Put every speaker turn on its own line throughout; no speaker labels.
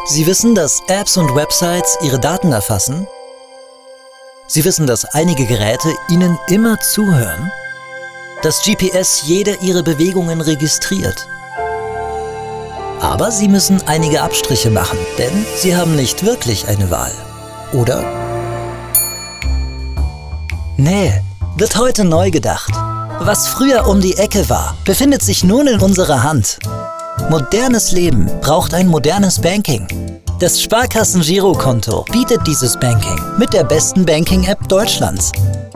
Sie wissen, dass Apps und Websites Ihre Daten erfassen? Sie wissen, dass einige Geräte Ihnen immer zuhören? Dass GPS jede Ihre Bewegungen registriert? Aber Sie müssen einige Abstriche machen, denn Sie haben nicht wirklich eine Wahl. Oder? Nähe wird heute neu gedacht. Was früher um die Ecke war, befindet sich nun in unserer Hand. Modernes Leben braucht ein modernes Banking. Das Sparkassen-Girokonto bietet dieses Banking mit der besten Banking-App Deutschlands.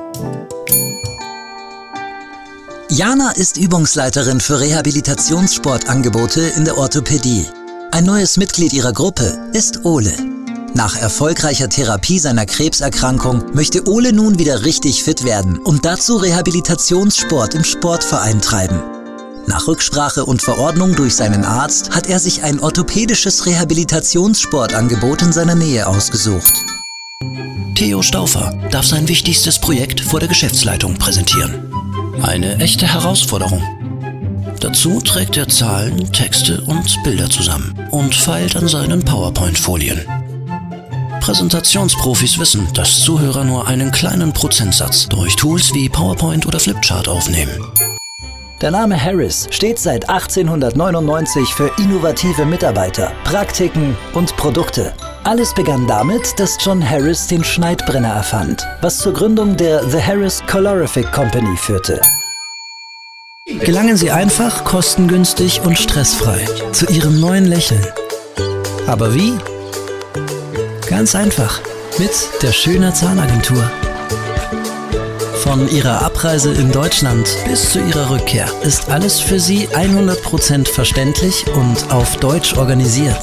Jana ist Übungsleiterin für Rehabilitationssportangebote in der Orthopädie. Ein neues Mitglied ihrer Gruppe ist Ole. Nach erfolgreicher Therapie seiner Krebserkrankung möchte Ole nun wieder richtig fit werden und dazu Rehabilitationssport im Sportverein treiben. Nach Rücksprache und Verordnung durch seinen Arzt hat er sich ein orthopädisches Rehabilitationssportangebot in seiner Nähe ausgesucht.
Theo Stauffer darf sein wichtigstes Projekt vor der Geschäftsleitung präsentieren. Eine echte Herausforderung. Dazu trägt er Zahlen, Texte und Bilder zusammen und feilt an seinen PowerPoint-Folien. Präsentationsprofis wissen, dass Zuhörer nur einen kleinen Prozentsatz durch Tools wie PowerPoint oder Flipchart aufnehmen.
Der Name Harris steht seit 1899 für innovative Mitarbeiter, Praktiken und Produkte. Alles begann damit, dass John Harris den Schneidbrenner erfand, was zur Gründung der The Harris Colorific Company führte. Gelangen Sie einfach, kostengünstig und stressfrei zu Ihrem neuen Lächeln. Aber wie? Ganz einfach, mit der Schöner Zahnagentur. Von Ihrer Abreise in Deutschland bis zu Ihrer Rückkehr ist alles für Sie 100% verständlich und auf Deutsch organisiert.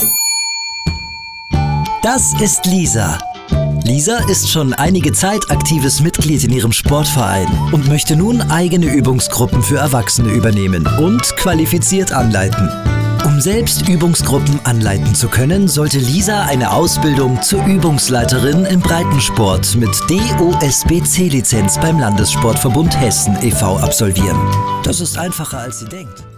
Das ist Lisa. Lisa ist schon einige Zeit aktives Mitglied in ihrem Sportverein und möchte nun eigene Übungsgruppen für Erwachsene übernehmen und qualifiziert anleiten. Um selbst Übungsgruppen anleiten zu können, sollte Lisa eine Ausbildung zur Übungsleiterin im Breitensport mit DOSB-C-Lizenz beim Landessportverbund Hessen e.V. absolvieren. Das ist einfacher, als sie denkt.